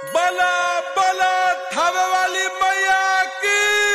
बला बला थावे वाली मैया की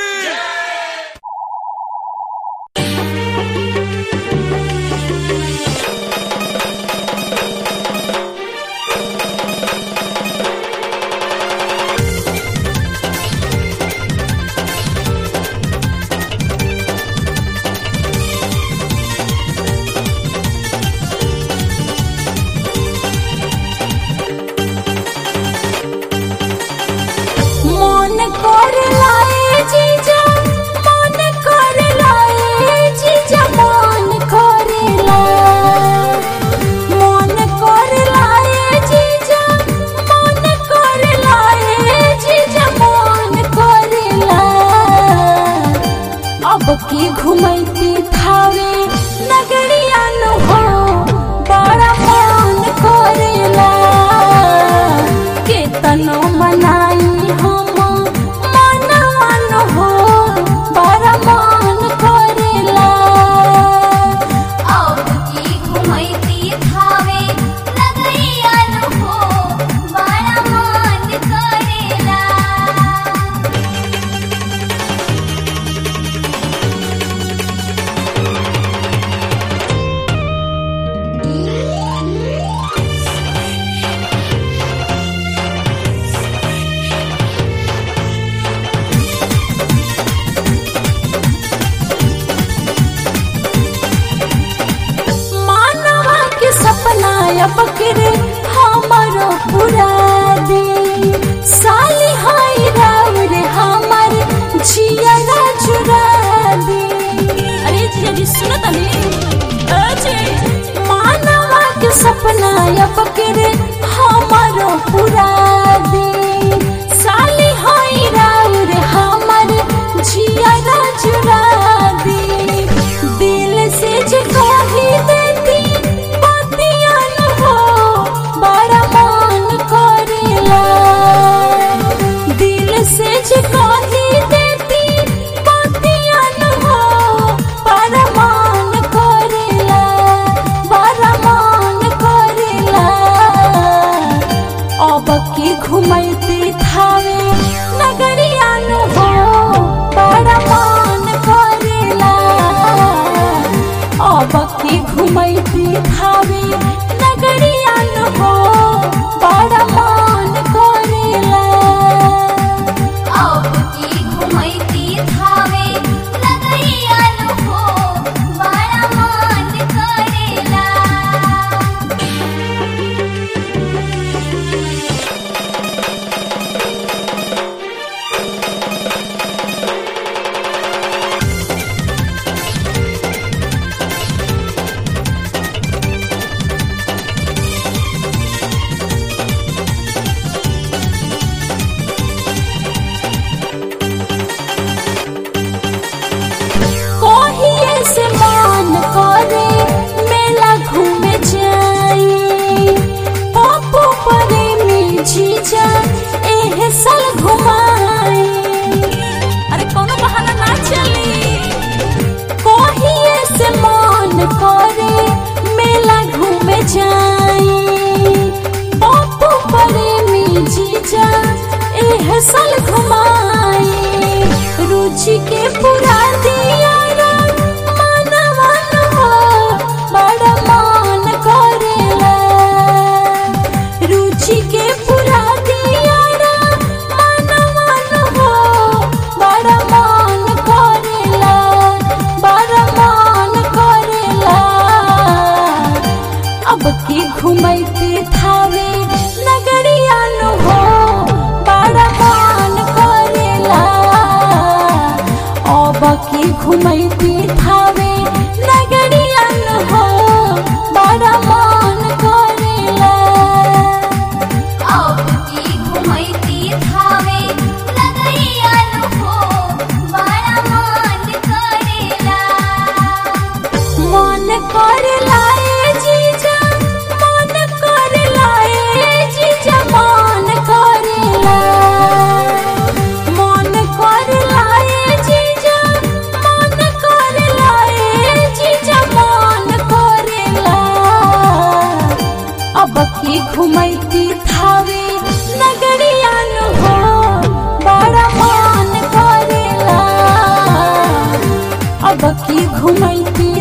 की घुमैती थावे नगरिया न हो बड़ा मन करेला केतनो मनाई हम मनवा न हो बड़ा मन करेला। अब की घुमैती थावे नगरिया न हो बड़ा मन करेला। बकरे हमारो पूरा दे साली हाय राउर हमार जिया चुरा दे। अरे जिया जी सुनो तनी मानवा के सपना या बकरे हमारो पूरा दे साली हाय राउर हमार जिया चुरा दे। दिल से जे कही देती घुमैती थावे नगरिया न हो बड़ा मन करेला। अब की घुमैती थावे नगरिया न हो बड़ा मन करेला। अब की घुमैती थावे नगरिया न हो बड़ा मन करेला। अरे कोनो बहाना ना चली कोहिए से मन करे मेला घूमे जाई पप्पू प्रेमी जीजा एह साल घुमाई रुचि के पूरा दिया मनवा न हो बड़ा मन करेला। रुचि के पूरा दिया की घुमैती थावे नगरिया न हो बड़ा मन करेला। अब की घुमैती थावे नगरिया न हो बड़ा मन करेला। घुमैती थावे नगरिया नु हो बड़ा मन करेला अब की घुमैती